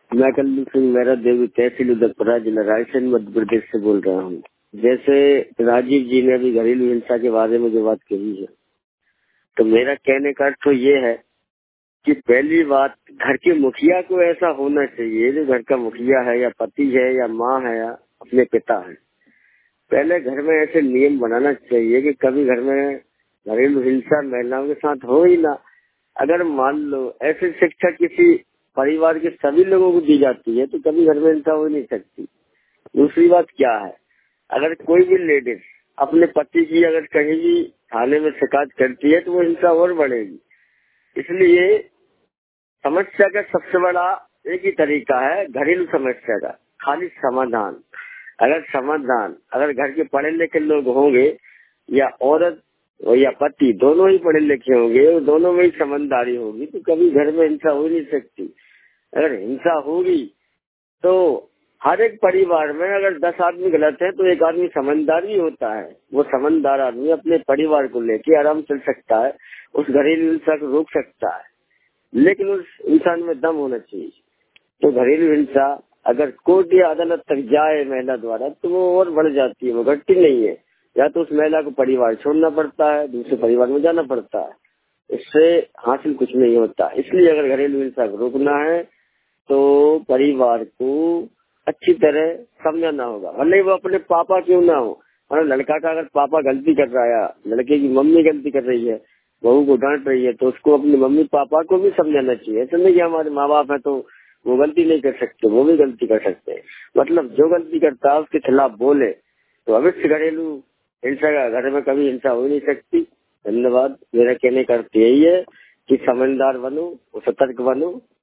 मैं कल्लू सिंह मेरा देवी तहसील उदयपुरा जिला रायसेन मध्य प्रदेश से बोल रहा हूँ। जैसे राजीव जी ने अभी घरेलू हिंसा के बारे में जो बात कही है, तो मेरा कहने का तो ये है कि पहली बात घर के मुखिया को ऐसा होना चाहिए, जो घर का मुखिया है या पति है या माँ है या अपने पिता है, पहले घर में ऐसे नियम बनाना चाहिए कि कभी घर में घरेलू हिंसा महिलाओं के साथ हो ही ना। अगर मान लो ऐसी शिक्षा किसी परिवार के सभी लोगों को दी जाती है तो कभी घर में हिंसा हो ही नहीं सकती। दूसरी बात क्या है, अगर कोई भी लेडीज अपने पति की अगर कहीं भी थाने में शिकायत करती है तो वो हिंसा और बढ़ेगी। इसलिए समस्या का सबसे बड़ा एक ही तरीका है, घरेलू समस्या का खाली समाधान। अगर घर के पढ़े लिखे लोग होंगे या औरत या पति दोनों ही पढ़े लिखे होंगे और दोनों में ही समझदारी होगी तो कभी घर में हिंसा हो नहीं सकती। अगर हिंसा होगी तो हर एक परिवार में अगर 10 आदमी गलत है तो एक आदमी समझदार भी होता है। वो समझदार आदमी अपने परिवार को लेके आराम चल सकता है, उस घरेलू हिंसा को रोक सकता है, लेकिन उस इंसान में दम होना चाहिए। तो घरेलू हिंसा अगर कोर्ट या अदालत तक जाए महिला द्वारा तो वो और बढ़ जाती है, वो घटती नहीं है। या तो उस महिला को परिवार छोड़ना पड़ता है, दूसरे परिवार में जाना पड़ता है, इससे हासिल कुछ नहीं होता। इसलिए अगर घरेलू हिंसा को रोकना है तो परिवार को अच्छी तरह समझाना होगा, भले वो अपने पापा क्यों ना हो। और लड़का का अगर पापा गलती कर रहा है, लड़के की मम्मी गलती कर रही है, बहू को डांट रही है, तो उसको अपने मम्मी पापा को भी समझाना चाहिए। ऐसा नहीं कि हमारे माँ बाप है तो वो गलती नहीं कर सकते, वो भी गलती कर सकते हैं। मतलब जो गलती करता है उसके खिलाफ बोले तो अवश्य घरेलू हिंसा का घर में कभी हिंसा हो नहीं सकती। धन्यवाद। मेरा कहने का अर्थ यही है कि समझदार बनो, सतर्क बनो,